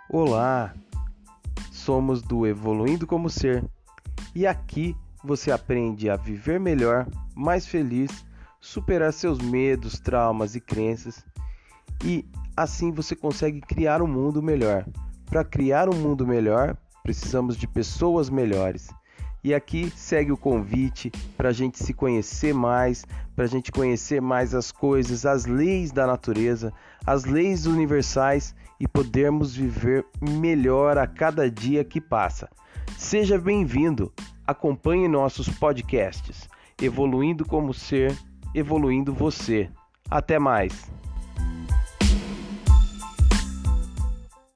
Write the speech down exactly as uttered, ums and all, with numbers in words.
Olá, somos do Evoluindo como Ser e aqui você aprende a viver melhor, mais feliz, superar seus medos, traumas e crenças e assim você consegue criar um mundo melhor. Para criar um mundo melhor, precisamos de pessoas melhores. E aqui segue o convite para a gente se conhecer mais, para a gente conhecer mais as coisas, as leis da natureza, as leis universais e podermos viver melhor a cada dia que passa. Seja bem-vindo, acompanhe nossos podcasts, Evoluindo como Ser, Evoluindo Você. Até mais!